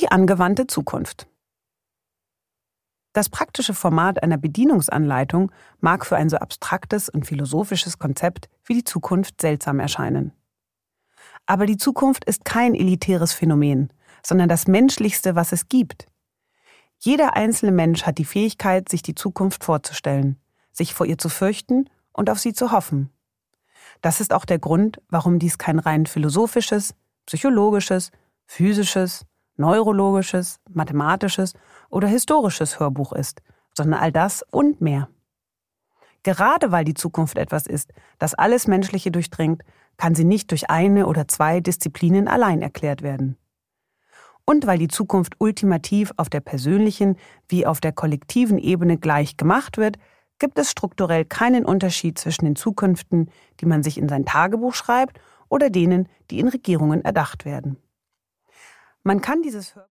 Die angewandte Zukunft. Das praktische Format einer Bedienungsanleitung mag für ein so abstraktes und philosophisches Konzept wie die Zukunft seltsam erscheinen. Aber die Zukunft ist kein elitäres Phänomen, sondern das Menschlichste, was es gibt. Jeder einzelne Mensch hat die Fähigkeit, sich die Zukunft vorzustellen, sich vor ihr zu fürchten und auf sie zu hoffen. Das ist auch der Grund, warum dies kein rein philosophisches, psychologisches, physisches, neurologisches, mathematisches oder historisches Hörbuch ist, sondern all das und mehr. Gerade weil die Zukunft etwas ist, das alles Menschliche durchdringt, kann sie nicht durch eine oder zwei Disziplinen allein erklärt werden. Und weil die Zukunft ultimativ auf der persönlichen wie auf der kollektiven Ebene gleich gemacht wird, gibt es strukturell keinen Unterschied zwischen den Zukünften, die man sich in sein Tagebuch schreibt, oder denen, die in Regierungen erdacht werden. Man kann dieses